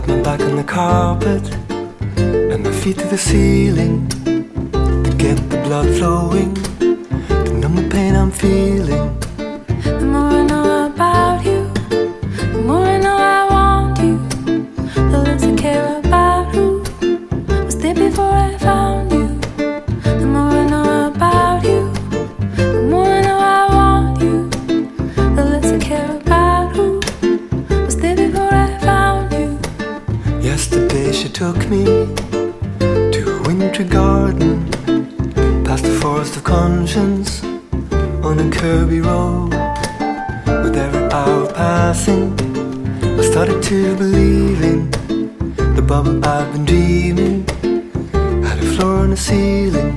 Got my back on the carpet and my feet to the ceiling to get the blood flowing, to numb the pain I'm feeling. The more I know about you, the more I know I want you, the less I care about who was there before I found you. The more I know about you, the more I know I want you, the less I care about who was there before I found you. Yesterday she took me to a wintry garden, past the forest of conscience, on a curvy road. With every hour passing, I started to believe in the bubble I've been dreaming, had a floor and a ceiling.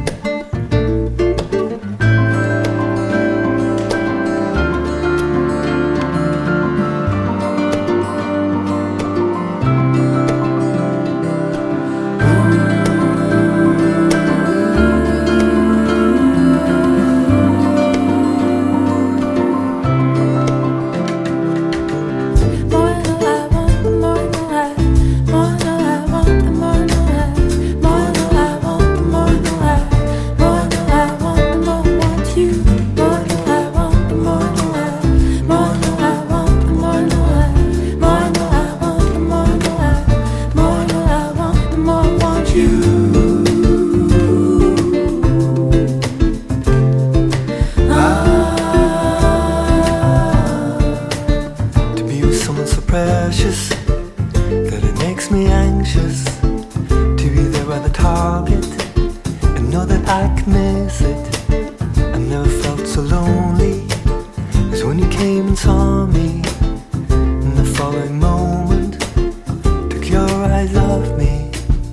Precious that it makes me anxious to be there by the target and know that I can miss it. I never felt so lonely as when you came and saw me. In the following moment, took your eyes off me.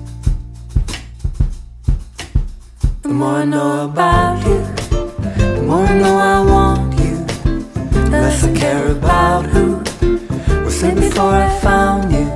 The more I know about you, the more I know I want you, the less I care about who was there before I found you.